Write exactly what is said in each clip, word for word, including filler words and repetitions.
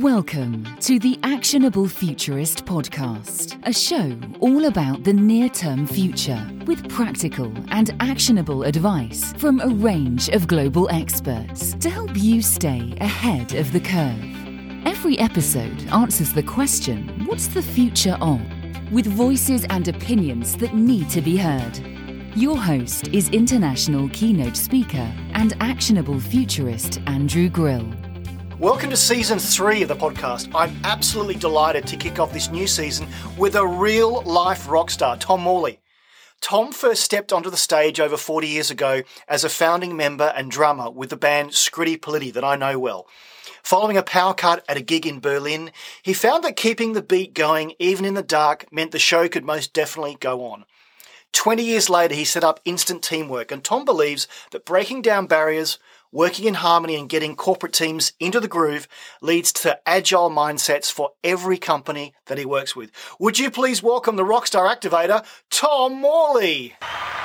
Welcome to the Actionable Futurist podcast, a show all about the near-term future with practical and actionable advice from a range of global experts to help you stay ahead of the curve. Every episode answers the question, what's the future of? With voices and opinions that need to be heard. Your host is international keynote speaker and actionable futurist Andrew Grill. Welcome to season three of the podcast. I'm absolutely delighted to kick off this new season with a real-life rock star, Tom Morley. Tom first stepped onto the stage over forty years ago as a founding member and drummer with the band Scritti Politti that I know well. Following a power cut at a gig in Berlin, he found that keeping the beat going even in the dark meant the show could most definitely go on. twenty years later, he set up Instant Teamwork, and Tom believes that breaking down barriers, working in harmony and getting corporate teams into the groove leads to agile mindsets for every company that he works with. Would you please welcome the Rockstar Activator, Tom Morley?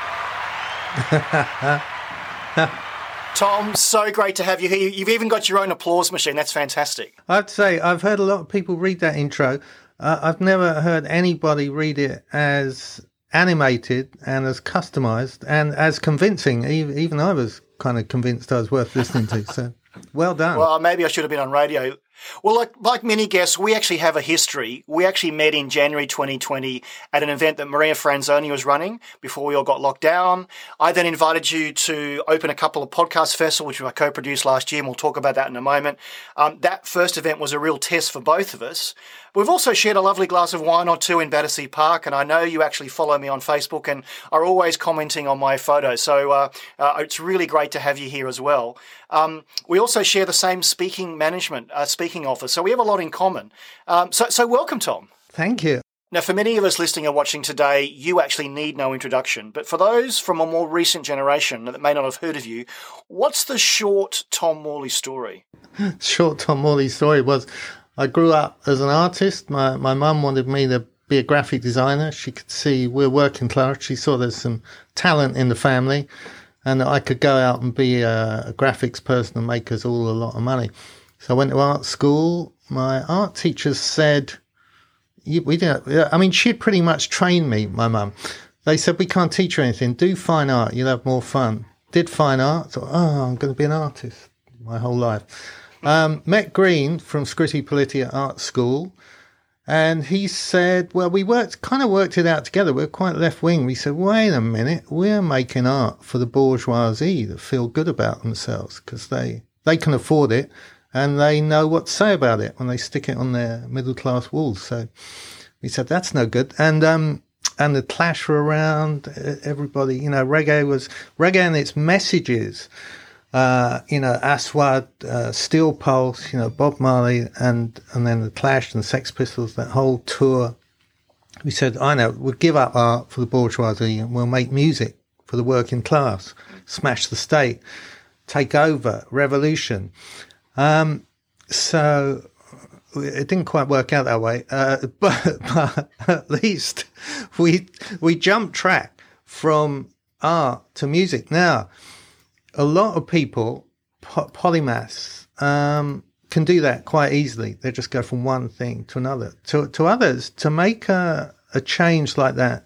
Tom, so great to have you here. You've even got your own applause machine. That's fantastic. I'd say I've heard a lot of people read that intro. Uh, I've never heard anybody read it as animated and as customized and as convincing. Even, even I was kind of convinced I was worth listening to. So well done. Well, maybe I should have been on radio. Well, like, like many guests, we actually have a history. We actually met in January twenty twenty at an event that Maria Franzoni was running before we all got locked down. I then invited you to open a couple of podcast festivals, which I co-produced last year, and we'll talk about that in a moment. Um, that first event was a real test for both of us. We've also shared a lovely glass of wine or two in Battersea Park, and I know you actually follow me on Facebook and are always commenting on my photos. So uh, uh, it's really great to have you here as well. Um, we also share the same speaking management, uh, speaking office, so we have a lot in common. Um, so, so welcome, Tom. Thank you. Now, for many of us listening and watching today, you actually need no introduction. But for those from a more recent generation that may not have heard of you, what's the short Tom Morley story? Short Tom Morley story was I grew up as an artist. My my mum wanted me to be a graphic designer. She could see we're working class. She saw there's some talent in the family and that I could go out and be a, a graphics person and make us all a lot of money. So I went to art school. My art teachers said, we didn't, I mean, she'd pretty much trained me, my mum. They said, we can't teach you anything. Do fine art. You'll have more fun. Did fine art. Thought, oh, I'm going to be an artist my whole life. Um, met Green from Scritti Politti at art school. And he said, well, we worked, kind of worked it out together. We're quite left wing. We said, wait a minute. We're making art for the bourgeoisie that feel good about themselves because they, they can afford it. And they know what to say about it when they stick it on their middle-class walls. So we said, that's no good. And um, and the Clash were around. Everybody, you know, reggae was... Reggae and its messages, uh, you know, Aswad, uh, Steel Pulse, you know, Bob Marley, and, and then the Clash and the Sex Pistols, that whole tour. We said, I know, we'll give up art for the bourgeoisie and we'll make music for the working class. Smash the state. Take over. Revolution. Um, so it didn't quite work out that way, uh, but, but at least we, we jumped track from art to music. Now, a lot of people, po- polymaths, um, can do that quite easily. They just go from one thing to another. To, to others, to make a, a change like that,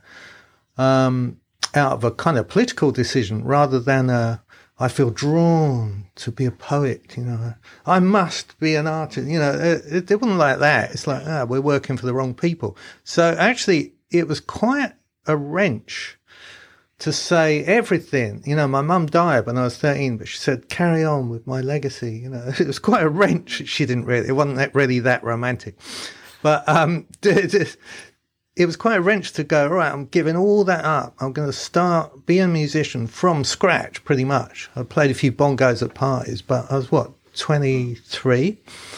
um, out of a kind of political decision rather than a, I feel drawn to be a poet, you know. I must be an artist, you know. It, it wasn't like that. It's like, ah, we're working for the wrong people. So actually, it was quite a wrench to say everything. You know, my mum died when I was thirteen, but she said, carry on with my legacy. You know, it was quite a wrench. She didn't really, it wasn't that really that romantic. But um, it was quite a wrench to go, all right, I'm giving all that up. I'm going to start being a musician from scratch, pretty much. I played a few bongos at parties, but I was, what, twenty-three?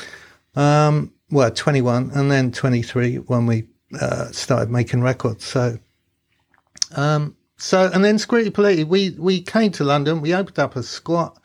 Um, well, twenty-one, and then twenty-three when we uh, started making records. So, um, so and then Scritti Politti, we, we came to London. We opened up a squat.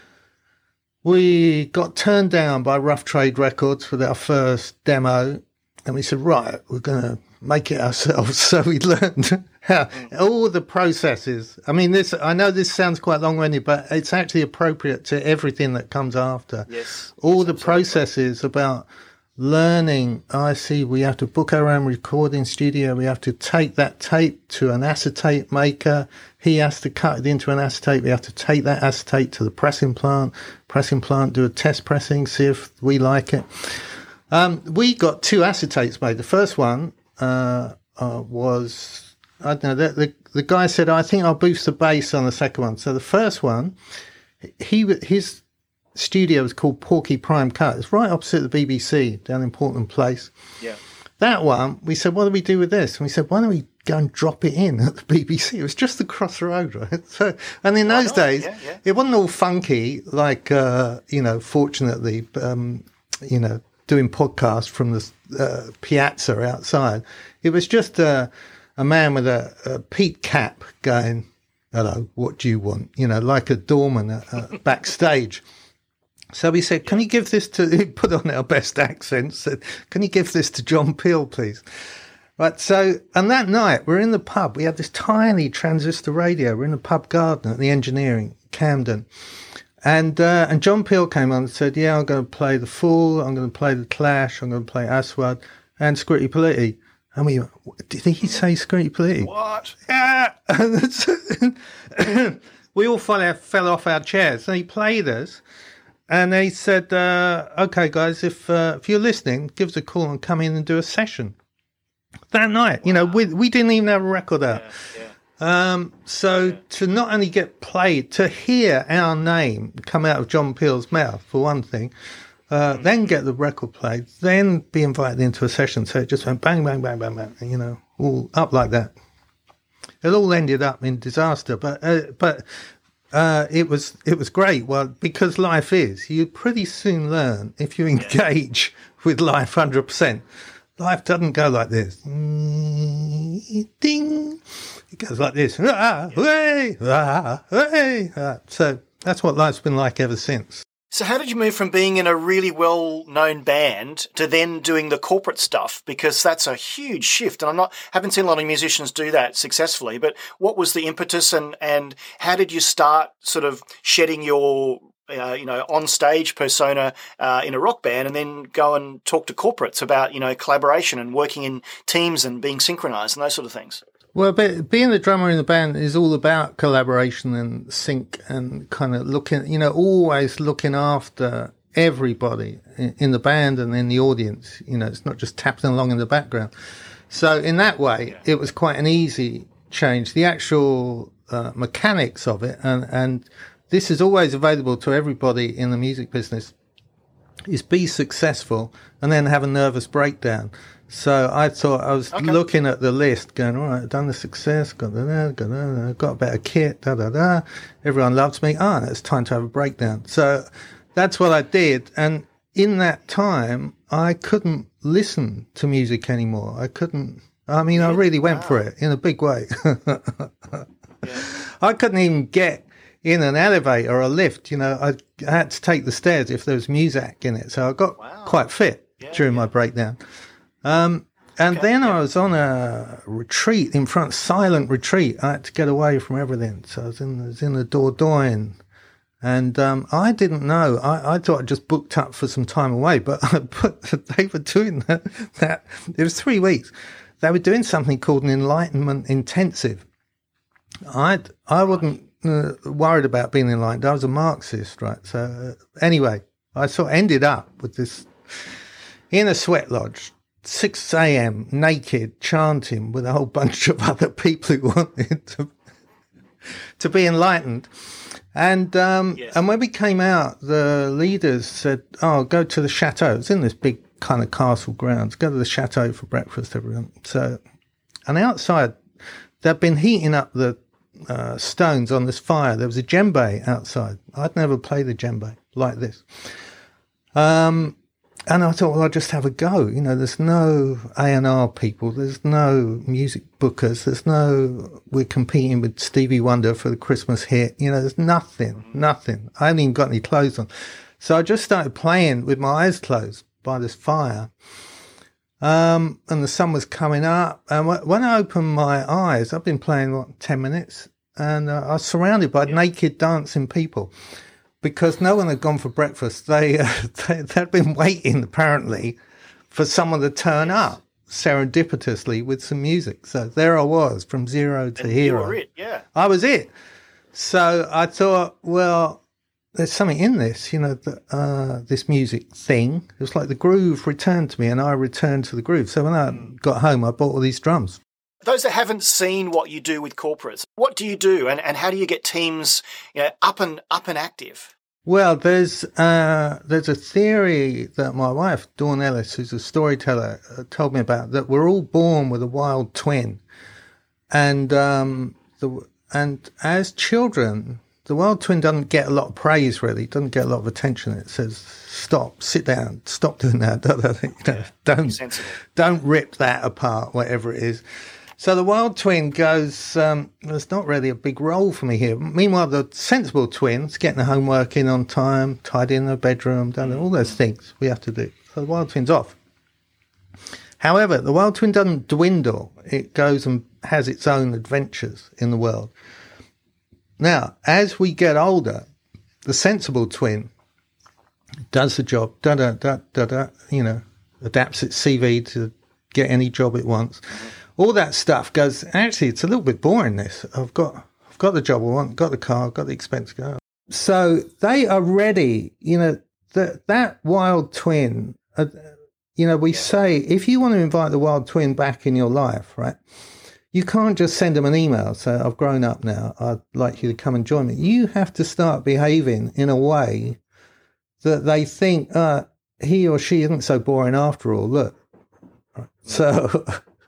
We got turned down by Rough Trade Records for our first demo. And we said, right, we're going to make it ourselves. So we learned how all the processes. I mean, this, I know this sounds quite long-winded, but it's actually appropriate to everything that comes after. Yes. All yes, the absolutely. processes about learning, I see we have to book our own recording studio. We have to take that tape to an acetate maker. He has to cut it into an acetate. We have to take that acetate to the pressing plant, pressing plant, do a test pressing, see if we like it. Um, we got two acetates made. The first one uh, uh, was, I don't know, the, the, the guy said, I think I'll boost the bass on the second one. So the first one, he his studio was called Porky Prime Cut. It's right opposite the B B C down in Portland Place. Yeah. That one, we said, what do we do with this? And we said, why don't we go and drop it in at the B B C? It was just across the road, right? So, and in those days, yeah, yeah. It wasn't all funky like, uh, you know, fortunately, um, you know, doing podcasts from the uh, piazza outside. It was just uh, a man with a, a peak cap going, hello, what do you want? You know, like a doorman uh, uh, backstage. So we said, can you give this to, he put on our best accent, said, can you give this to John Peel, please? Right, so, and that night, we're in the pub. We had this tiny transistor radio. We're in the pub garden at the Engineering, Camden. And uh, and John Peel came on and said, yeah, I'm going to play The Fool, I'm going to play The Clash, I'm going to play Aswad and Scritti Politti. And we went, did he say Scritti Politti? What? Yeah. We all fell, fell off our chairs. And he played us. And they said, uh, okay, guys, if uh, if you're listening, give us a call and come in and do a session. That night, wow. You know, we we didn't even have a record out. Yeah, yeah. Um, so yeah. to not only get played, to hear our name come out of John Peel's mouth, for one thing, uh, mm-hmm. then get the record played, then be invited into a session. So it just went bang, bang, bang, bang, bang, you know, all up like that. It all ended up in disaster, but uh, but... Uh, it was it was great. Well, because life is, you pretty soon learn if you engage yeah. with life one hundred percent. Life doesn't go like this. Ding. It goes like this. Ah, hey, ah, hey. Ah. So that's what life's been like ever since. So how did you move from being in a really well-known band to then doing the corporate stuff? Because that's a huge shift, and I'm not haven't seen a lot of musicians do that successfully. But what was the impetus, and, and how did you start sort of shedding your uh, you know on-stage persona uh, in a rock band, and then go and talk to corporates about you know collaboration and working in teams and being synchronized and those sort of things? Well, but being the drummer in the band is all about collaboration and sync and kind of looking, you know, always looking after everybody in, in the band and in the audience. You know, it's not just tapping along in the background. So in that way, yeah. It was quite an easy change. The actual uh, mechanics of it, and, and this is always available to everybody in the music business, is be successful and then have a nervous breakdown. So I thought, I was okay. looking at the list, going, all right, I've done the success, got, da, da, da, da, got a better kit, da, da, da. Everyone loves me. Ah, it's time to have a breakdown. So that's what I did. And in that time, I couldn't listen to music anymore. I couldn't, I mean, I really went wow. for it in a big way. yeah. I couldn't even get in an elevator or a lift. You know, I, I had to take the stairs if there was music in it. So I got wow. quite fit yeah, during yeah. my breakdown. Um, and okay, then yeah. I was on a retreat in front, silent retreat. I had to get away from everything. So I was in, I was in the Dordogne, and um, I didn't know. I, I thought I just booked up for some time away, but, but they were doing that, that. It was three weeks. They were doing something called an enlightenment intensive. I I wasn't uh, worried about being enlightened. I was a Marxist, right? So uh, anyway, I sort of ended up with this in a sweat lodge. six a.m. naked, chanting with a whole bunch of other people who wanted to to be enlightened. And um, yes. and when we came out, the leaders said, oh, go to the chateau. It's in this big kind of castle grounds. Go to the chateau for breakfast, everyone. So, and outside, they'd been heating up the uh, stones on this fire. There was a djembe outside. I'd never played a djembe like this. Um... And I thought, well, I'll just have a go. You know, there's no A and R people. There's no music bookers. There's no, we're competing with Stevie Wonder for the Christmas hit. You know, there's nothing, nothing. I haven't even got any clothes on. So I just started playing with my eyes closed by this fire. Um, and the sun was coming up. And when I opened my eyes, I've been playing, what, ten minutes? And uh, I was surrounded by yeah. naked dancing people. Because no one had gone for breakfast. They, uh, they, they'd been waiting, apparently, for someone to turn up serendipitously with some music. So there I was, from zero to and hero. You were it, yeah. I was it. So I thought, well, there's something in this, you know, the, uh, this music thing. It was like the groove returned to me and I returned to the groove. So when I got home, I bought all these drums. Those that haven't seen what you do with corporates, what do you do and, and how do you get teams, you know, up and up and active? Well, there's uh, there's a theory that my wife, Dawn Ellis, who's a storyteller, uh, told me about, that we're all born with a wild twin. And um, the and as children, the wild twin doesn't get a lot of praise, really. It doesn't get a lot of attention. It says, stop, sit down, stop doing that. You know, don't, don't rip that apart, whatever it is. So the wild twin goes, um, there's not really a big role for me here. Meanwhile, the sensible twin's getting the homework in on time, tidying the bedroom, done all those things we have to do. So the wild twin's off. However, the wild twin doesn't dwindle. It goes and has its own adventures in the world. Now, as we get older, the sensible twin does the job, da da da da da, you know, adapts its C V to get any job it wants. All that stuff goes, actually, it's a little bit boring, this. I've got I've got the job I want, got the car, got the expense to go. So they are ready, you know, that that wild twin, uh, you know, we say, if you want to invite the wild twin back in your life, right, you can't just send them an email, say, I've grown up now, I'd like you to come and join me. You have to start behaving in a way that they think, uh, he or she isn't so boring after all, look. So,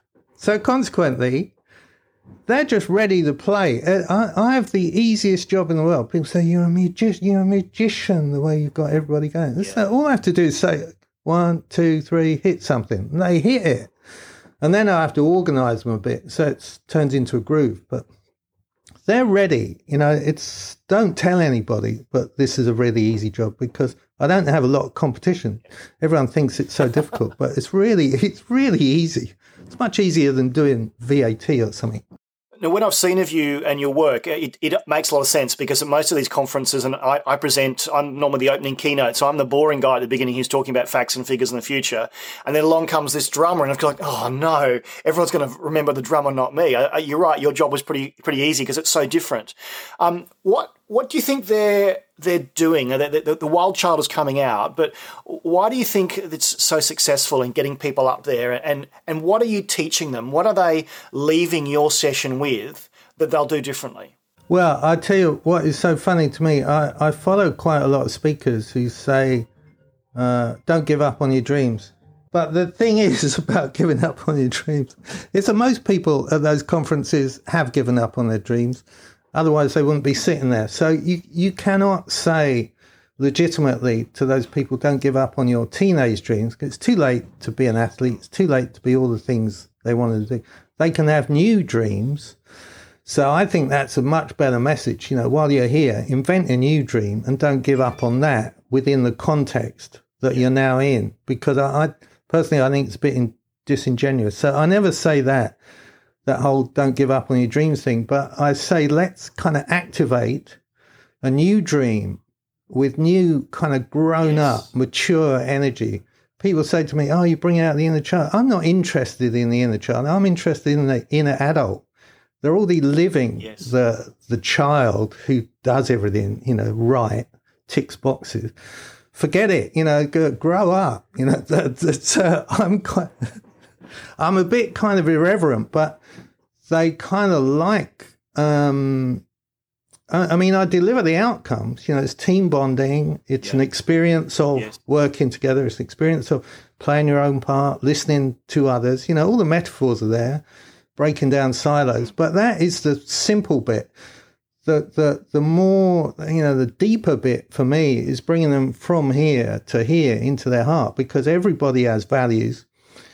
so consequently, they're just ready to play. I, I have the easiest job in the world. People say, you're a, magi- you're a magician, the way you've got everybody going. Yeah. So all I have to do is say, one, two, three, hit something. And they hit it. And then I have to organise them a bit, so it turns into a groove. But they're ready. You know, it's, don't tell anybody, but this is a really easy job because I don't have a lot of competition. Everyone thinks it's so difficult, but it's really, it's really easy. It's much easier than doing V A T or something. Now, when I've seen of you and your work, it, it makes a lot of sense because at most of these conferences, and I, I present, I'm normally the opening keynote, so I'm the boring guy at the beginning who's talking about facts and figures in the future. And then along comes this drummer, and I'm like, oh no, everyone's going to remember the drummer, not me. I, you're right, your job was pretty pretty easy because it's so different. Um, what what do you think they're they're doing? The, the, the Wild Child is coming out, but why do you think it's so successful in getting people up there? And and what are you teaching them? What are they leaving your session with that they'll do differently? Well, I tell you what is so funny to me. I, I follow quite a lot of speakers who say, uh, don't give up on your dreams. But the thing is about giving up on your dreams is that most people at those conferences have given up on their dreams. Otherwise, they wouldn't be sitting there. So you, you cannot say legitimately to those people, don't give up on your teenage dreams, because it's too late to be an athlete. It's too late to be all the things they wanted to do. They can have new dreams. So I think that's a much better message. You know, while you're here, invent a new dream and don't give up on that within the context that you're now in. Because I, I personally, I think it's a bit in, disingenuous. So I never say that. that whole don't give up on your dreams thing. But I say, let's kind of activate a new dream with new kind of grown yes. up, mature energy. People say to me, oh, you bring out the inner child. I'm not interested in the inner child. I'm interested in the inner adult. They're already living yes. the the child who does everything, you know, right, ticks boxes. Forget it, you know, go, grow up. You know, that, that's, uh, I'm quite, I'm a bit kind of irreverent, but they kind of like, um, I, I mean, I deliver the outcomes. You know, it's team bonding. It's yeah. an experience of yes. working together. It's an experience of playing your own part, listening to others. You know, all the metaphors are there, breaking down silos. But that is the simple bit. The, the, the more, you know, the deeper bit for me is bringing them from here to here into their heart, because everybody has values,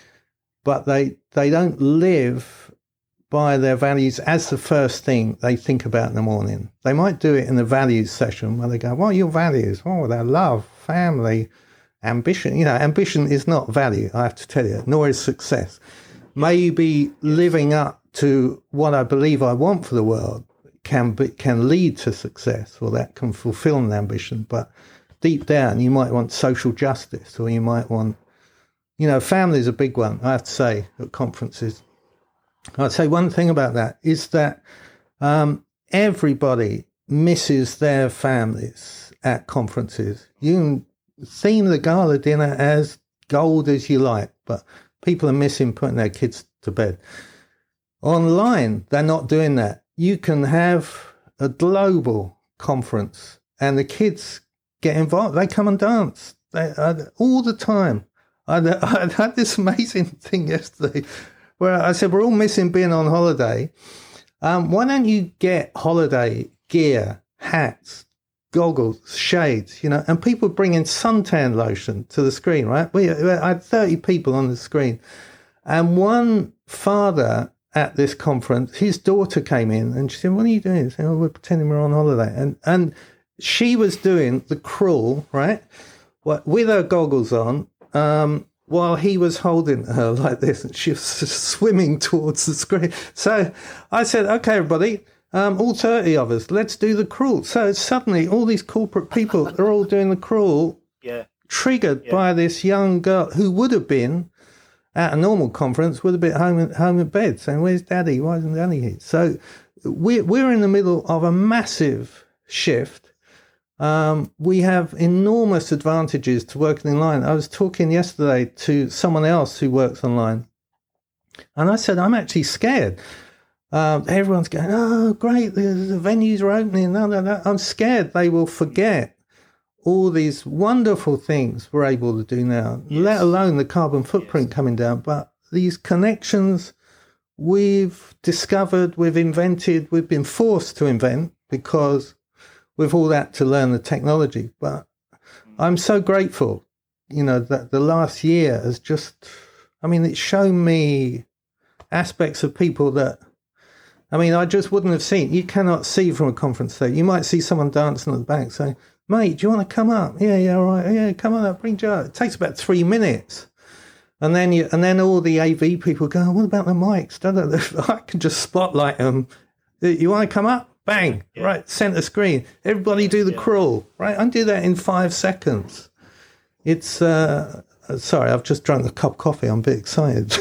but they they don't live by their values as the first thing they think about in the morning. They might do it in the values session where they go, what are your values? Oh, they're love, family, ambition. You know, ambition is not value, I have to tell you, nor is success. Maybe living up to what I believe I want for the world can be, can lead to success, or that can fulfill an ambition. But deep down, you might want social justice, or you might want you know, family is a big one, I have to say, at conferences. I'd say one thing about that is that um, everybody misses their families at conferences. You can theme the gala dinner as gold as you like, but people are missing putting their kids to bed. Online, they're not doing that. You can have a global conference and the kids get involved. They come and dance they, uh, all the time. I, I had this amazing thing yesterday where I said, we're all missing being on holiday. Um, why don't you get holiday gear, hats, goggles, shades, you know, and people bringing suntan lotion to the screen, right? We I had thirty people on the screen. And one father at this conference, his daughter came in and she said, what are you doing? Said, oh, we're pretending we're on holiday. And and she was doing the crawl, right, with her goggles on, um, while he was holding her like this, and she was swimming towards the screen. So I said, okay, everybody, um, all thirty of us, let's do the crawl. So suddenly all these corporate people are all doing the crawl, yeah. triggered yeah. by this young girl who would have been at a normal conference, would have been home in, home in bed saying, where's Daddy? Why isn't Daddy here? So we're, we're in the middle of a massive shift. Um, we have enormous advantages to working online. I was talking yesterday to someone else who works online, and I said, I'm actually scared. Um, everyone's going, oh, great, the, the venues are opening. No, no, no. I'm scared they will forget all these wonderful things we're able to do now, yes. let alone the carbon footprint yes. coming down. But these connections we've discovered, we've invented, we've been forced to invent because with all that to learn the technology. But I'm so grateful, you know, that the last year has just, I mean, it's shown me aspects of people that, I mean, I just wouldn't have seen. You cannot see from a conference stage. You might see someone dancing at the back saying, mate, do you want to come up? Yeah, yeah, all right. Yeah, come on up, bring Joe. It takes about three minutes. And then you, and then all the A V people go, what about the mics? I can just spotlight them. You want to come up? Bang, yeah. right, center screen. Everybody do the yeah. crawl, right? I do that in five seconds. It's, uh, sorry, I've just drunk a cup of coffee. I'm a bit excited.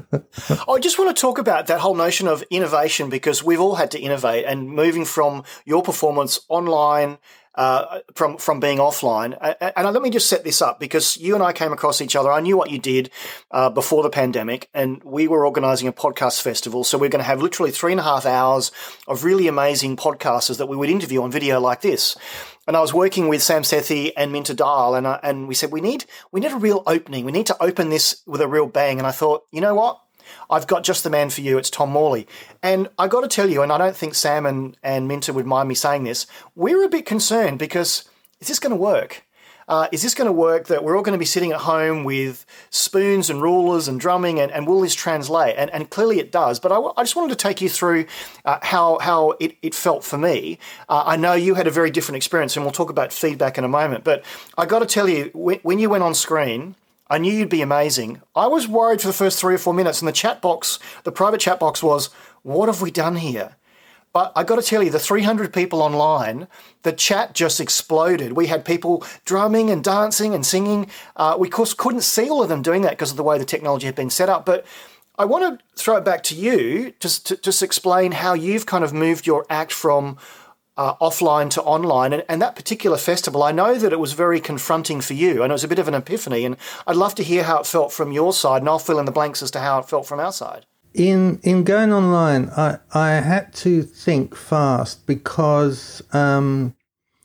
I just want to talk about that whole notion of innovation, because we've all had to innovate, and moving from your performance online Uh, from from being offline. And, and let me just set this up, because you and I came across each other. I knew what you did uh, before the pandemic, and we were organising a podcast festival. So we're going to have literally three and a half hours of really amazing podcasters that we would interview on video like this. And I was working with Sam Sethi and Minter Dial, and I, and we said we need we need a real opening. We need to open this with a real bang. And I thought, you know what? I've got just the man for you. It's Tom Morley. And I got to tell you, and I don't think Sam and, and Minter would mind me saying this, we're a bit concerned because is this going to work? Uh, is this going to work that we're all going to be sitting at home with spoons and rulers and drumming, and, and will this translate? And, and clearly it does. But I, I just wanted to take you through uh, how how it, it felt for me. Uh, I know you had a very different experience, and we'll talk about feedback in a moment. But I got to tell you, when, when you went on screen, I knew you'd be amazing. I was worried for the first three or four minutes, and the chat box, the private chat box was, what have we done here? But I got to tell you, the three hundred people online, the chat just exploded. We had people drumming and dancing and singing. Uh, we, of course, couldn't see all of them doing that because of the way the technology had been set up. But I want to throw it back to you just to just explain how you've kind of moved your act from Uh, offline to online, and, and that particular festival, I know that it was very confronting for you, and it was a bit of an epiphany, and I'd love to hear how it felt from your side, and I'll fill in the blanks as to how it felt from our side. In in going online, I, I had to think fast because, um,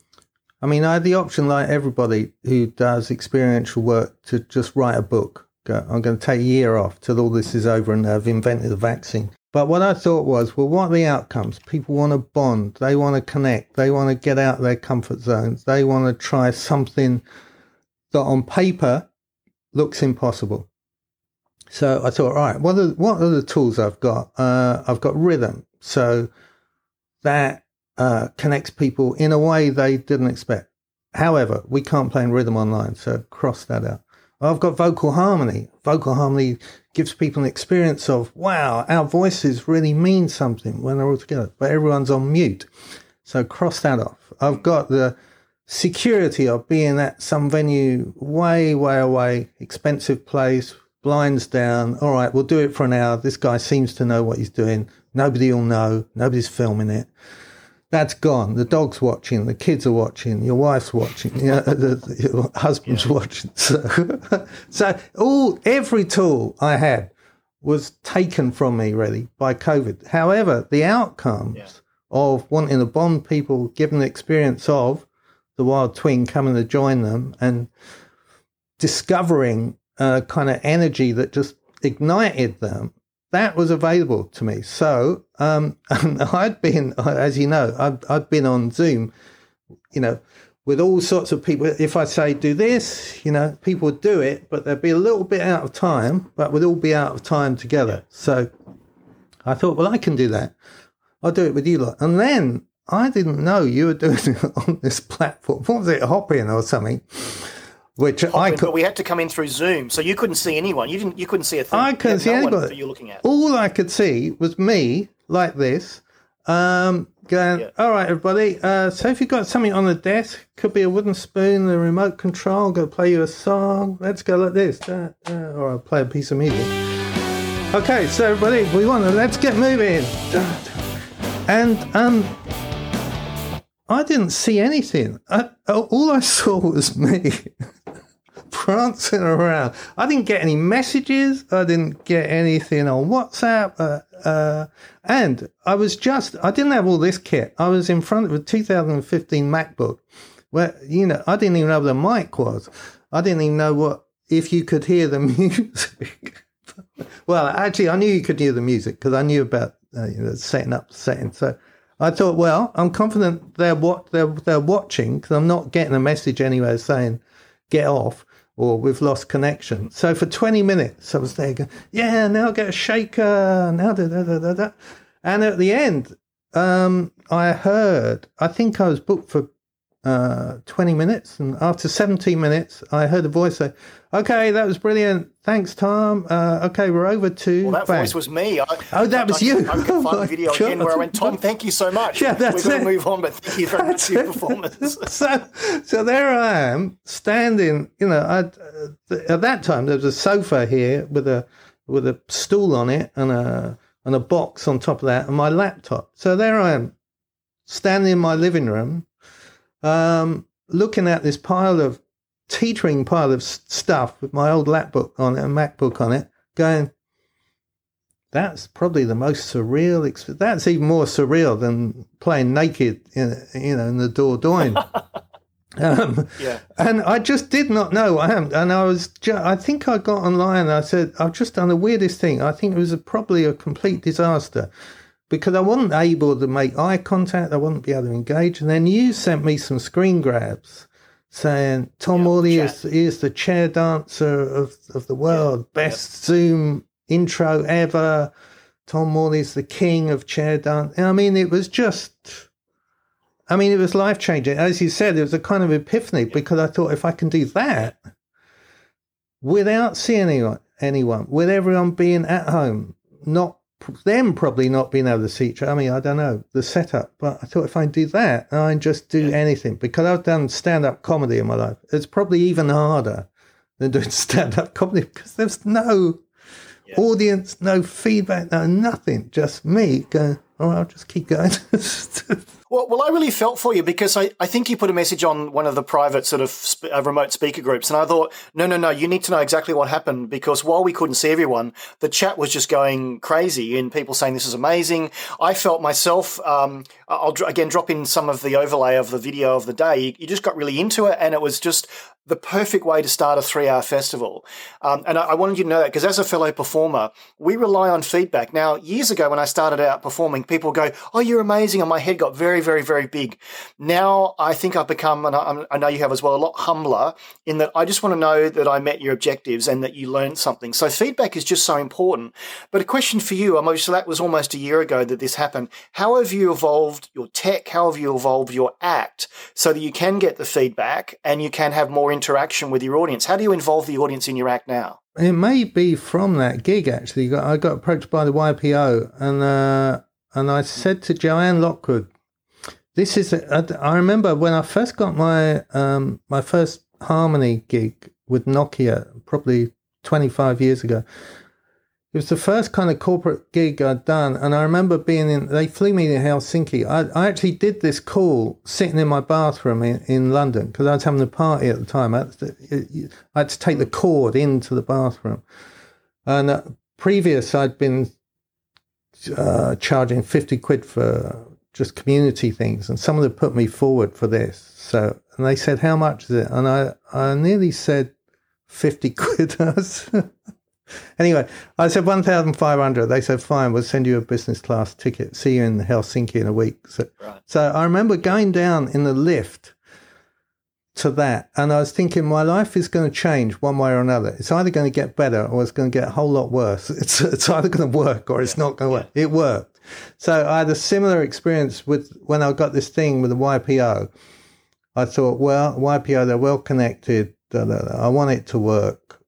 I mean, I had the option, like everybody who does experiential work, to just write a book. Go, I'm going to take a year off till all this is over and I've invented a vaccine. But what I thought was, well, what are the outcomes? People want to bond. They want to connect. They want to get out of their comfort zones. They want to try something that on paper looks impossible. So I thought, all right, what are, what are the tools I've got? Uh, I've got rhythm. So that uh, connects people in a way they didn't expect. However, we can't play in rhythm online, so cross that out. I've got vocal harmony. Vocal harmony gives people an experience of, wow, our voices really mean something when they're all together, but everyone's on mute. So cross that off. I've got the security of being at some venue way, way away, expensive place, blinds down. All right, we'll do it for an hour. This guy seems to know what he's doing. Nobody will know. Nobody's filming it. That's gone. The dog's watching. The kids are watching. Your wife's watching. You know, the, the, your husband's yeah. watching. So, so all every tool I had was taken from me, really, by COVID. However, the outcomes yeah. of wanting to bond people, give them the experience of the wild twin coming to join them and discovering a kind of energy that just ignited them, that was available to me. So um, I'd been, as you know, I've, I've been on Zoom, you know, with all sorts of people. If I say do this, you know, people would do it, but they'd be a little bit out of time, but we'd all be out of time together. So I thought, well, I can do that. I'll do it with you lot. And then I didn't know you were doing it on this platform. What was it, Hopin or something? Which Hopin, I could, but we had to come in through Zoom, so you couldn't see anyone. You didn't. You couldn't see a thing. I couldn't see no anybody. That you're looking at. All I could see was me like this, um, going, yeah. all right, everybody. Uh, so if you've got something on the desk, could be a wooden spoon, the remote control. I'm going to play you a song. Let's go like this, uh, uh, or I'll play a piece of music. Okay, so everybody, we want to let's get moving. And um, I didn't see anything. I, all I saw was me. Prancing around. I didn't get any messages. I didn't get anything on WhatsApp. Uh, uh, and I was just, I didn't have all this kit. I was in front of a two thousand fifteen MacBook where, you know, I didn't even know what the mic was. I didn't even know what, if you could hear the music. Well, actually, I knew you could hear the music because I knew about uh, you know, setting up the setting. So I thought, well, I'm confident they're, what, they're, they're watching because I'm not getting a message anywhere saying, get off. Or we've lost connection. So for twenty minutes, I was there going, yeah, now I'll get a shaker, now da da da da da. And at the end, um, I heard, I think I was booked for uh, twenty minutes. And after seventeen minutes, I heard a voice say, okay, that was brilliant. Thanks, Tom. Uh, okay, we're over to... Well, that bang. voice was me. I, oh, that was I, you. I, I can find oh the video God. again where I went, Tom, thank you so much. Yeah, that's We're going it. to move on, but thank you very much for your performance. so, so there I am, standing, you know, I'd, uh, at that time there was a sofa here with a with a stool on it and a, and a box on top of that and my laptop. So there I am, standing in my living room, um, looking at this pile of teetering pile of stuff with my old laptop on it, a MacBook on it, going, that's probably the most surreal experience. That's even more surreal than playing naked, in, you know, in the Dordogne. um, yeah. And I just did not know what happened. And I was, ju- I think I got online and I said, I've just done the weirdest thing. I think it was a, probably a complete disaster because I wasn't able to make eye contact. I wasn't be able to engage. And then you sent me some screen grabs saying, Tom Morley yeah, is, is the chair dancer of, of the world, yeah, best yeah. Zoom intro ever. Tom Morley's the king of chair dance. I mean, it was just, I mean, it was life-changing. As you said, it was a kind of epiphany yeah. because I thought if I can do that without seeing anyone, anyone, with everyone being at home, not them probably not being able to see each other. I mean, I don't know, the setup. But I thought if I do that, I can just do yeah. anything. Because I've done stand-up comedy in my life. It's probably even harder than doing stand-up comedy because there's no yeah. audience, no feedback, no nothing. Just me going, all right, I'll just keep going. Well, well, I really felt for you because I, I think you put a message on one of the private sort of sp- uh, remote speaker groups. And I thought, no, no, no, you need to know exactly what happened because while we couldn't see everyone, the chat was just going crazy and people saying this is amazing. I felt myself, um, I'll dr- again drop in some of the overlay of the video of the day. You, you just got really into it and it was just the perfect way to start a three-hour festival. Um, and I, I wanted you to know that because as a fellow performer, we rely on feedback. Now, years ago when I started out performing, people go, oh, you're amazing. And my head got very, very, very big. Now I think I've become, and I, I know you have as well, a lot humbler in that I just want to know that I met your objectives and that you learned something. So feedback is just so important. But a question for you, I mean, so that was almost a year ago that this happened. How have you evolved your tech? How have you evolved your act so that you can get the feedback and you can have more interaction with your audience? How do you involve the audience in your act now? It may be from that gig, actually. I got approached by the Y P O and uh, and I said to Joanne Lockwood, This is, a, I remember when I first got my um, my first Harmony gig with Nokia, probably twenty-five years ago. It was the first kind of corporate gig I'd done, and I remember being in, they flew me to Helsinki. I, I actually did this call sitting in my bathroom in, in London, because I was having a party at the time. I had, to, I had to take the cord into the bathroom. And uh, previous, I'd been uh, charging fifty quid for just community things, and someone had put me forward for this. So, and they said, how much is it? And I, I nearly said fifty quid. Anyway, I said one thousand five hundred. They said, fine, we'll send you a business class ticket. See you in Helsinki in a week. So, right. so I remember going down in the lift to that, and I was thinking, my life is going to change one way or another. It's either going to get better or it's going to get a whole lot worse. It's, it's either going to work or it's yeah. not going to work. It worked. So I had a similar experience with when I got this thing with the Y P O. I thought, well, Y P O, they're well connected. Da, da, da. I want it to work.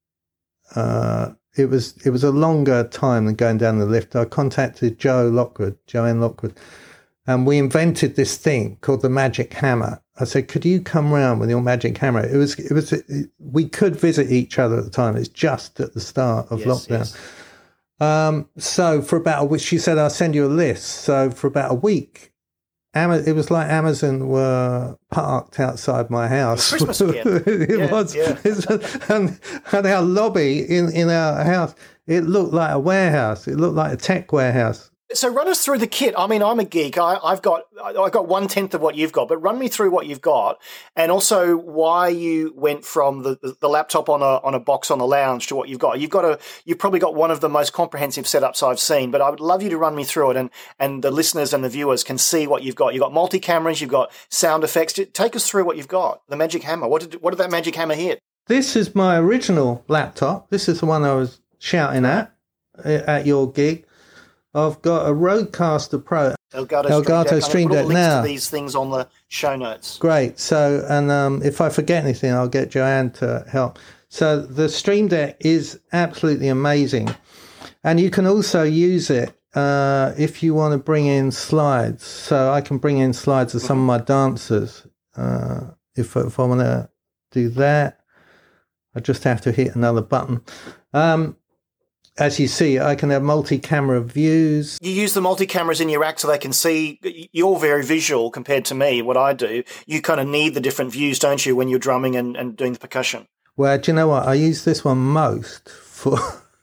Uh, It was it was a longer time than going down the lift. I contacted Joe Lockwood, Joanne Lockwood, and we invented this thing called the Magic Hammer. I said, "Could you come round with your Magic Hammer?" It was it was it, we could visit each other at the time. It's just at the start of yes, lockdown. Yes. Um, so for about a week, she said, "I'll send you a list." So for about a week, it was like Amazon were parked outside my house. Christmas again. it yeah, was. Yeah. and, and our lobby in, in our house, it looked like a warehouse. It looked like a tech warehouse. So run us through the kit. I mean, I'm a geek. I, I've got I've got one tenth of what you've got, but run me through what you've got, and also why you went from the, the, the laptop on a on a box on the lounge to what you've got. You've got a you've probably got one of the most comprehensive setups I've seen. But I would love you to run me through it, and and the listeners and the viewers can see what you've got. You've got multi cameras. You've got sound effects. Take us through what you've got. The Magic Hammer. What did what did that Magic Hammer hit? This is my original laptop. This is the one I was shouting at at your gig. I've got a Rodecaster Pro. Elgato, Elgato Stream Deck now. To these things on the show notes. Great. So, and um, if I forget anything, I'll get Joanne to help. So the Stream Deck is absolutely amazing. And you can also use it uh, if you want to bring in slides. So I can bring in slides of some of my dancers. Uh, if, if I want to do that, I just have to hit another button. Um, As you see, I can have multi-camera views. You use the multi-cameras in your act so they can see. You're very visual compared to me, what I do. You kind of need the different views, don't you, when you're drumming and, and doing the percussion? Well, do you know what? I use this one most for...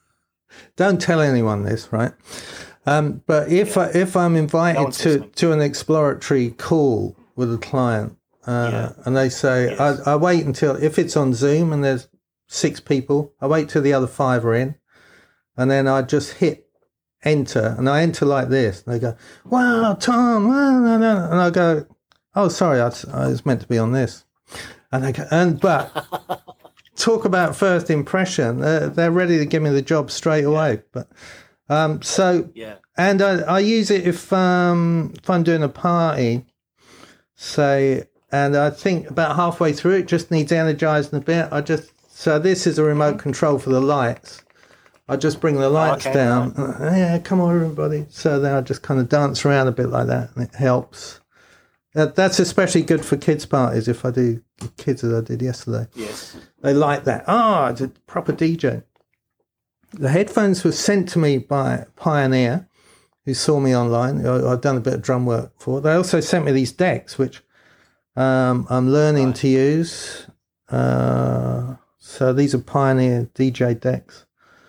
Don't tell anyone this, right? Um, but if, yeah. I, if I'm invited no to, to an exploratory call with a client uh, yeah. and they say, yes. I, I wait until... If it's on Zoom and there's six people, I wait till the other five are in. And then I just hit enter, and I enter like this. And they go, wow, Tom, wow, no, no. And I go, oh, sorry, I, I was meant to be on this. And they go, and but talk about first impression. They're, they're ready to give me the job straight away. Yeah. But um, so, yeah. And I, I use it if um, if I'm doing a party, say, and I think about halfway through it just needs energizing a bit. I just so this is a remote mm-hmm. control for the lights. I just bring the lights oh, okay, down. Right. Yeah, come on, everybody. So then I just kind of dance around a bit like that, and it helps. Uh, that's especially good for kids' parties, if I do kids as I did yesterday. Yes. They like that. Oh, it's a proper D J. The headphones were sent to me by Pioneer, who saw me online. I, I've done a bit of drum work for. They also sent me these decks, which um, I'm learning right. to use. Uh, so these are Pioneer D J decks.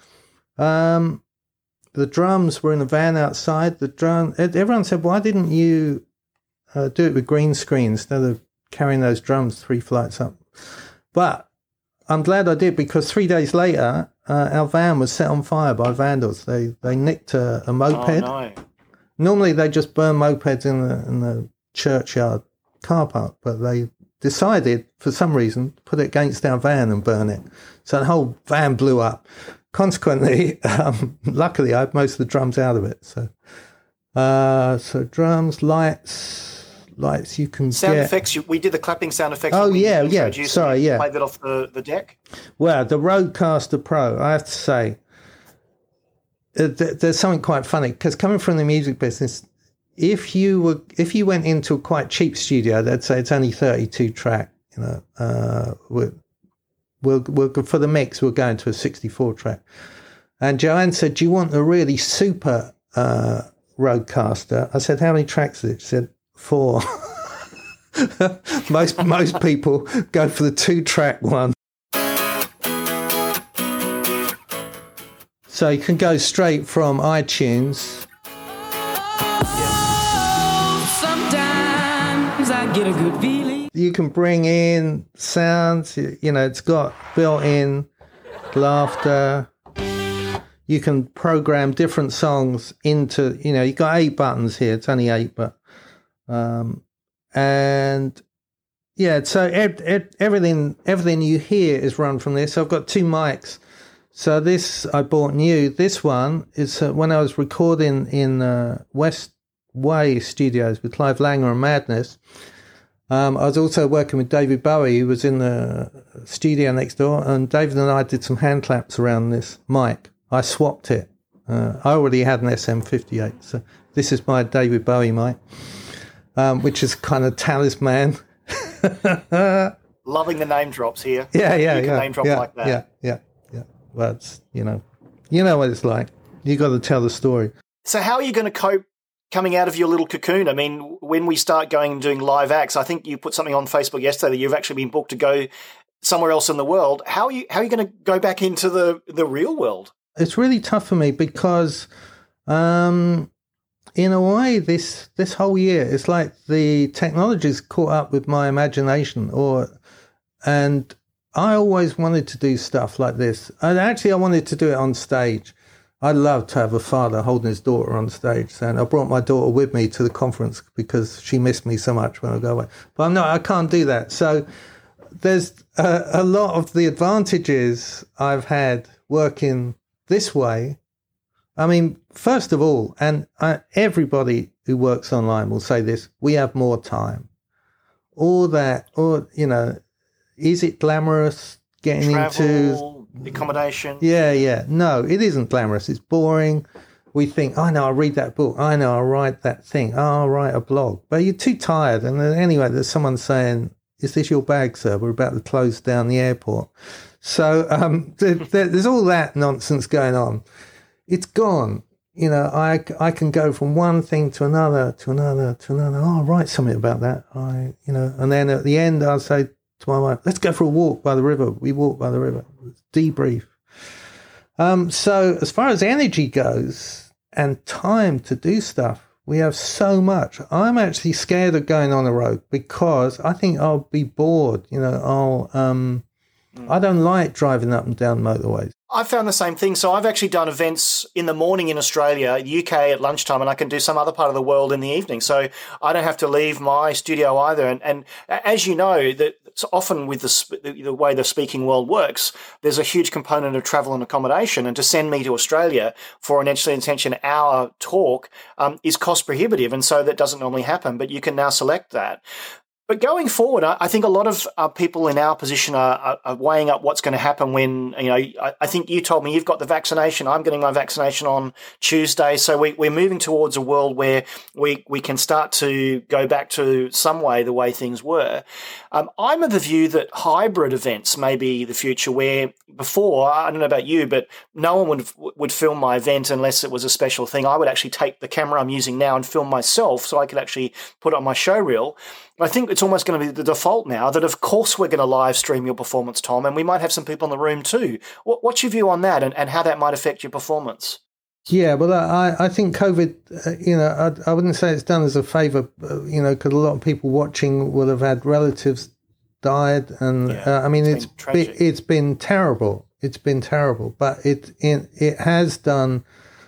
Um, the drums were in the van outside. The drum. Everyone said, "Why didn't you uh, do it with green screen instead of carrying those drums three flights up?" But I'm glad I did, because three days later, uh, our van was set on fire by vandals. They they nicked a, a moped. Oh, no. Normally they just burn mopeds in the in the churchyard car park, but they decided for some reason to put it against our van and burn it. So the whole van blew up. Consequently, um, luckily, I had most of the drums out of it. So, uh, so drums, lights, lights. You can sound get... effects. You, we did the clapping sound effects. Oh yeah, yeah. Sorry, yeah. Played that off the, the deck. Well, the Rodecaster Pro. I have to say, uh, th- there's something quite funny, because coming from the music business, if you were if you went into a quite cheap studio, they'd say it's only thirty-two track. You know, uh, we'll, we'll, we'll for the mix we'll go into a sixty-four track. And Joanne said, "Do you want a really super uh, Rodecaster?" I said, "How many tracks is it?" She said, "Four." most most people go for the two track one. So you can go straight from iTunes. Sometimes I get a good feeling. You can bring in sounds. You know, it's got built-in laughter. You can program different songs into. You know, you got eight buttons here. It's only eight, but um, and yeah. So ed, ed, everything everything you hear is run from this. So I've got two mics. So this I bought new. This one is uh, when I was recording in uh, West Way Studios with Clive Langer and Madness. Um, I was also working with David Bowie, who was in the studio next door, and David and I did some hand claps around this mic. I swapped it. Uh, I already had an S M fifty-eight, so this is my David Bowie mic, um, which is kind of talisman. Loving the name drops here. Yeah, yeah, you can yeah. name drop yeah, like that. Yeah, yeah. Well, it's, you know, you know what it's like. You got to tell the story. So how are you going to cope coming out of your little cocoon? I mean, when we start going and doing live acts, I think you put something on Facebook yesterday that you've actually been booked to go somewhere else in the world. How are you, how are you going to go back into the, the real world? It's really tough for me because, um, in a way, this, this whole year, it's like the technology's caught up with my imagination or, and I always wanted to do stuff like this. And actually, I wanted to do it on stage. I'd love to have a father holding his daughter on stage saying, I brought my daughter with me to the conference because she missed me so much when I go away. But I'm not, I can't do that. So there's a, a lot of the advantages I've had working this way. I mean, first of all, and I, everybody who works online will say this, we have more time. All that, or, you know, is it glamorous getting Travel, into accommodation? Yeah, yeah. No, it isn't glamorous. It's boring. We think, I know, I'll read that book. I know, I'll write that thing. Oh, I'll write a blog. But you're too tired. And then anyway, there's someone saying, is this your bag, sir? We're about to close down the airport. So um, there, there's all that nonsense going on. It's gone. You know, I, I can go from one thing to another, to another, to another. Oh, I'll write something about that. I, you know, and then at the end, I'll say to my wife, let's go for a walk by the river. We walk by the river. Debrief. Um, so as far as energy goes and time to do stuff, we have so much. I'm actually scared of going on the road because I think I'll be bored. You know, I'll, um, mm. I don't like driving up and down motorways. I found the same thing. So I've actually done events in the morning in Australia, U K at lunchtime, and I can do some other part of the world in the evening. So I don't have to leave my studio either. And, and as you know, that often with the, the way the speaking world works, there's a huge component of travel and accommodation. And to send me to Australia for an intention hour talk um, is cost prohibitive. And so that doesn't normally happen, but you can now select that. But going forward, I think a lot of uh, people in our position are, are, are weighing up what's going to happen when, you know, I, I think you told me you've got the vaccination. I'm getting my vaccination on Tuesday. So we, we're moving towards a world where we, we can start to go back to some way the way things were. Um, I'm of the view that hybrid events may be the future where before, I don't know about you, but no one would would film my event unless it was a special thing. I would actually take the camera I'm using now and film myself so I could actually put it on my show reel. I think it's almost going to be the default now that, of course, we're going to live stream your performance, Tom, and we might have some people in the room too. What, what's your view on that and, and how that might affect your performance? Yeah, well, I, I think COVID, uh, you know, I, I wouldn't say it's done as a favour, uh, you know, because a lot of people watching will have had relatives died. And, yeah, uh, I mean, it's it's been, it's been terrible. It's been terrible. But it it, it has done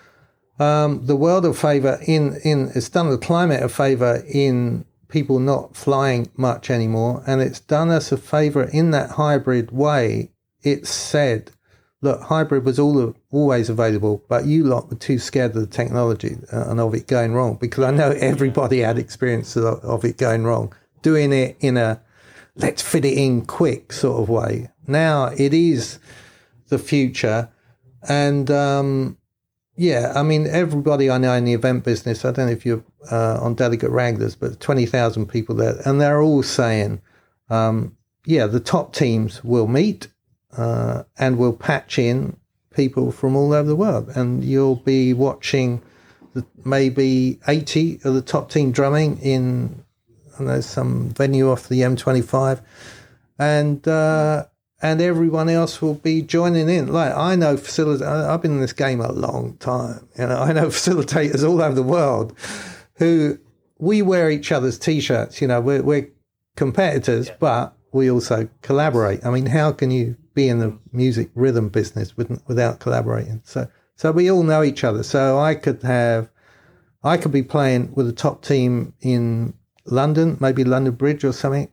um, the world a favour in, in, it's done the climate a favour in people not flying much anymore, and it's done us a favour in that hybrid way. It's said, look, hybrid was all always available, but you lot were too scared of the technology and of it going wrong, because I know everybody had experience of, of it going wrong, doing it in a let's fit it in quick sort of way. Now it is the future, and um, Yeah, I mean, everybody I know in the event business, I don't know if you're uh, on Delegate Wranglers, but twenty thousand people there, and they're all saying, um, yeah, the top teams will meet uh, and will patch in people from all over the world, and you'll be watching the, maybe eighty of the top team drumming in, I don't know, some venue off the M twenty-five, and uh, and everyone else will be joining in. Like, I know facilitators, I've been in this game a long time, you know, I know facilitators all over the world who, we wear each other's T-shirts, you know, we're, we're competitors, yeah. but we also collaborate. I mean, how can you be in the music rhythm business with, without collaborating? So, so we all know each other. So I could have, I could be playing with a top team in London, maybe London Bridge or something.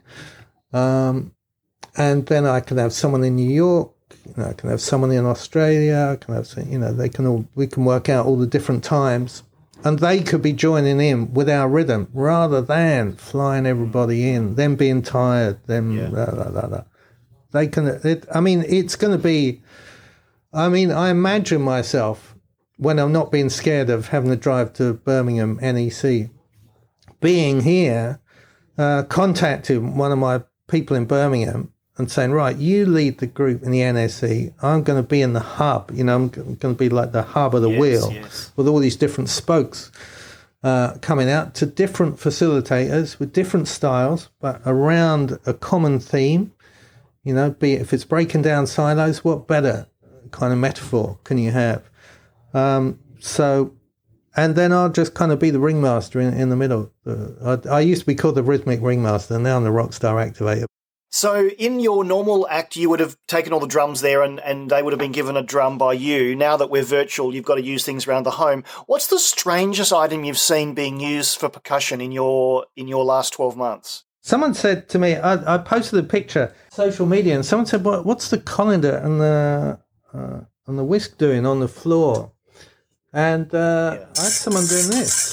Um, and then I can have someone in New York, you know, I can have someone in Australia, I can have, you know, they can all, we can work out all the different times, and they could be joining in with our rhythm rather than flying everybody in, them being tired, them, yeah. blah, blah, blah, blah. They can, it, I mean, it's going to be, I mean, I imagine myself when I'm not being scared of having to drive to Birmingham N E C, being here, uh, contacting one of my people in Birmingham and saying, right, you lead the group in the N S E. I'm going to be in the hub. You know, I'm going to be like the hub of the yes, wheel yes. with all these different spokes uh, coming out to different facilitators with different styles, but around a common theme. You know, be it if it's breaking down silos, what better kind of metaphor can you have? Um, so, and then I'll just kind of be the ringmaster in, in the middle. Uh, I, I used to be called the rhythmic ringmaster, and now I'm the rockstar activator. So in your normal act, you would have taken all the drums there and, and they would have been given a drum by you. Now that we're virtual, you've got to use things around the home. What's the strangest item you've seen being used for percussion in your in your last twelve months? Someone said to me, I, I posted a picture, social media, and someone said, what, what's the colander and the, uh, and the whisk doing on the floor? And uh, yeah. I had someone doing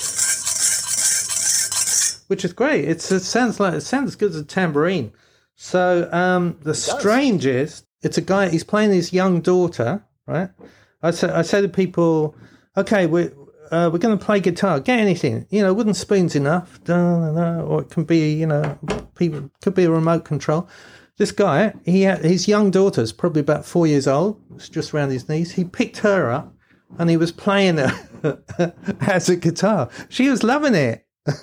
this, which is great. It's, it sounds like, it sounds as good as a tambourine. So um, the strangest, it's a guy, he's playing his young daughter, right? I say, I say to people, okay, we're, uh, we're going to play guitar, get anything, you know, wooden spoon's enough, da, da, da, or it can be, you know, people, could be a remote control. This guy, he had, his young daughter's probably about four years old, it's just around his knees. He picked her up and he was playing her as a guitar. She was loving it.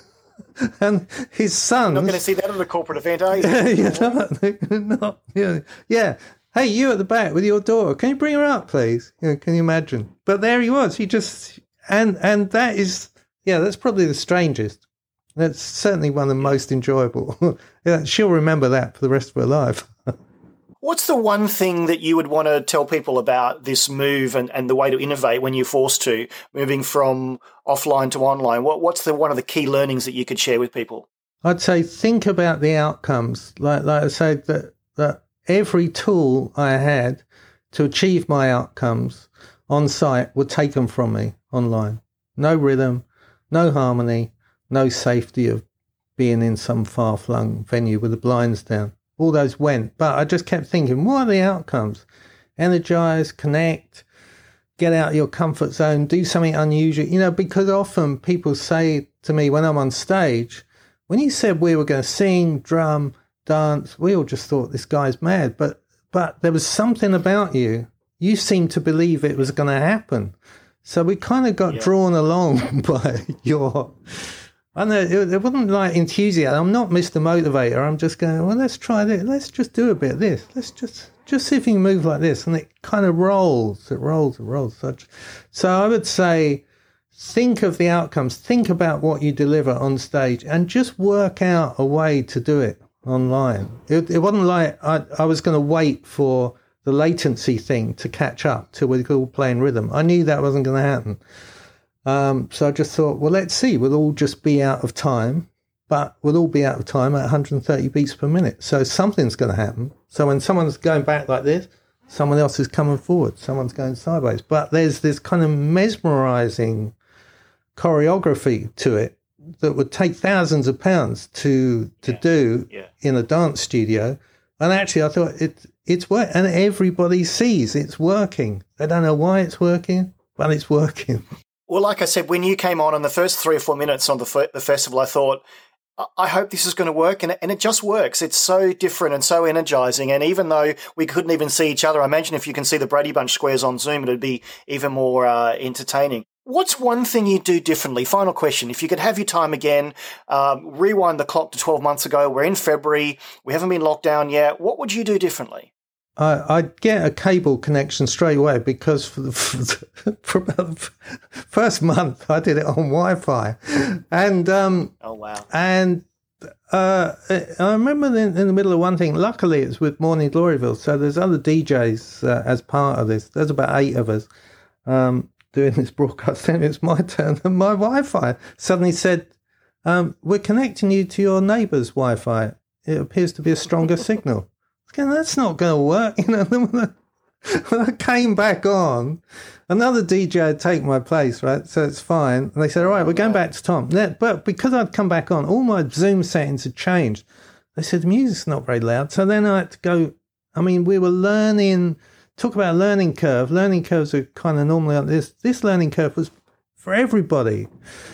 And his son. Not going to see that at a corporate event, are you? You're not, not, yeah. yeah. Hey, you at the back with your daughter. Can you bring her up, please? You know, can you imagine? But there he was. He just and and that is yeah. That's probably the strangest. That's certainly one of the most enjoyable. Yeah, she'll remember that for the rest of her life. What's the one thing that you would want to tell people about this move and, and the way to innovate when you're forced to, moving from offline to online? What What's the one of the key learnings that you could share with people? I'd say think about the outcomes. Like like I said, that, that every tool I had to achieve my outcomes on site were taken from me online. No rhythm, no harmony, no safety of being in some far-flung venue with the blinds down. All those went, but I just kept thinking, what are the outcomes? Energize, connect, get out of your comfort zone, do something unusual. You know, because often people say to me when I'm on stage, when you said we were going to sing, drum, dance, we all just thought this guy's mad. But but there was something about you. You seemed to believe it was going to happen. So we kind of got yeah. drawn along by your... I know it, it wasn't like enthusiasm. I'm not Mister Motivator. I'm just going, well, let's try this. Let's just do a bit of this. Let's just just see if you can move like this. And it kind of rolls. It rolls. It rolls. Such. So I would say, think of the outcomes. Think about what you deliver on stage and just work out a way to do it online. It, it wasn't like I, I was going to wait for the latency thing to catch up till we could all play in rhythm. I knew that wasn't going to happen. Um, so I just thought, well, let's see. We'll all just be out of time, but we'll all be out of time at one hundred thirty beats per minute. So something's going to happen. So when someone's going back like this, someone else is coming forward. Someone's going sideways. But there's this kind of mesmerizing choreography to it that would take thousands of pounds to to yeah. do yeah. in a dance studio. And actually, I thought it it's work, and everybody sees it's working. They don't know why it's working. but it's working. Well, like I said, when you came on in the first three or four minutes on the, f- the festival, I thought, I hope this is going to work, and it, and it just works. It's so different and so energizing. And even though we couldn't even see each other, I imagine if you can see the Brady Bunch squares on Zoom, it'd be even more uh, entertaining. What's one thing you do differently? Final question. If you could have your time again, um, rewind the clock to twelve months ago. We're in February. We haven't been locked down yet. What would you do differently? I, I'd get a cable connection straight away, because for, the, for, the, for about the first month I did it on Wi-Fi, and um, oh wow! And uh, I remember in, in the middle of one thing. Luckily, it's with Morning Gloryville, so there's other D Js uh, as part of this. There's about eight of us um, doing this broadcast. Then it's my turn, and my Wi-Fi suddenly said, um, "We're connecting you to your neighbour's Wi-Fi. It appears to be a stronger signal." That's not going to work, you know. When I, when I came back on, another D J had taken my place, right? So it's fine. And they said, all right, we're going back to Tom. But because I'd come back on, all my Zoom settings had changed. They said, the music's not very loud. So then I had to go, I mean, we were learning, talk about a learning curve. Learning curves are kind of normally like this. This learning curve was for everybody.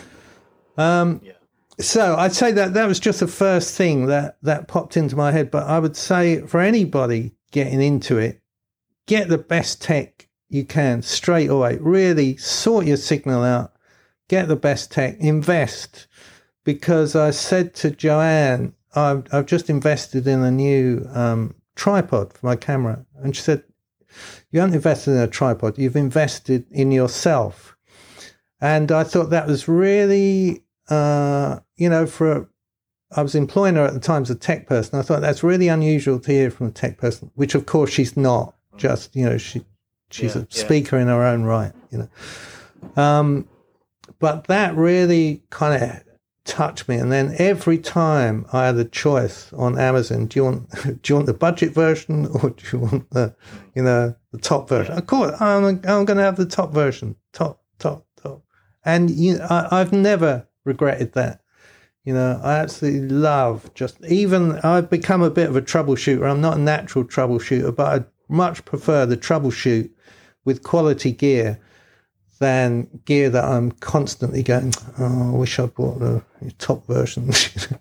Um, yeah. So I'd say that that was just the first thing that, that popped into my head. But I would say for anybody getting into it, get the best tech you can straight away. Really sort your signal out. Get the best tech. Invest. Because I said to Joanne, I've, I've just invested in a new um, tripod for my camera. And she said, you haven't invested in a tripod. You've invested in yourself. And I thought that was really... Uh, you know, for I was employing her at the time as a tech person. I thought that's really unusual to hear from a tech person, which of course she's not. Just, you know, she she's yeah, a speaker yeah. in her own right, you know. Um, but that really kind of touched me. And then every time I had a choice on Amazon, do you want do you want the budget version or do you want the, you know, the top version? Of course, I'm I'm going to have the top version, top, top, top. And you, I, I've never regretted that. You know, I absolutely love just even I've become a bit of a troubleshooter. I'm not a natural troubleshooter, but I much prefer the troubleshoot with quality gear than gear that I'm constantly going, oh, I wish I bought the top version.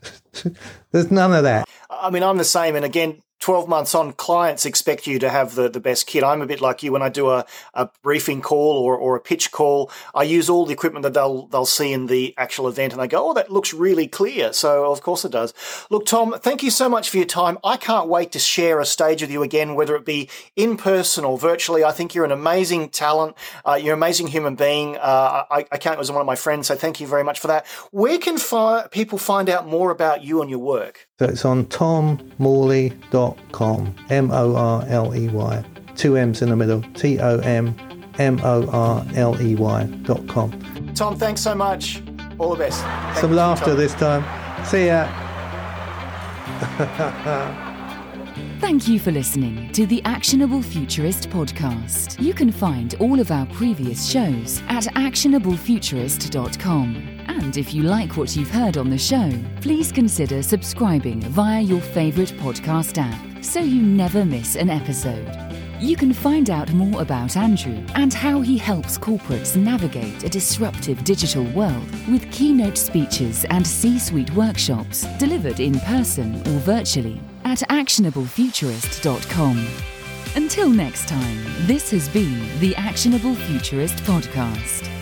There's none of that. I mean, I'm the same. And again, twelve months on, clients expect you to have the, the best kit. I'm a bit like you. When I do a, a briefing call or, or a pitch call, I use all the equipment that they'll they'll see in the actual event, and they go, oh, that looks really clear. So, of course it does. Look, Tom, thank you so much for your time. I can't wait to share a stage with you again, whether it be in person or virtually. I think you're an amazing talent. Uh, you're an amazing human being. Uh, I, I count you as one of my friends, so thank you very much for that. Where can fi- people find out more about you and your work? So it's on tom morley dot com, M O R L E Y, two M's in the middle, T O M M O R L E Y dot com. Tom, thanks so much. All the best. Thank Some laughter this time. See ya. Thank you for listening to the Actionable Futurist podcast. You can find all of our previous shows at actionable futurist dot com. And if you like what you've heard on the show, please consider subscribing via your favourite podcast app so you never miss an episode. You can find out more about Andrew and how he helps corporates navigate a disruptive digital world with keynote speeches and C-suite workshops delivered in person or virtually at actionable futurist dot com. Until next time, this has been the Actionable Futurist podcast.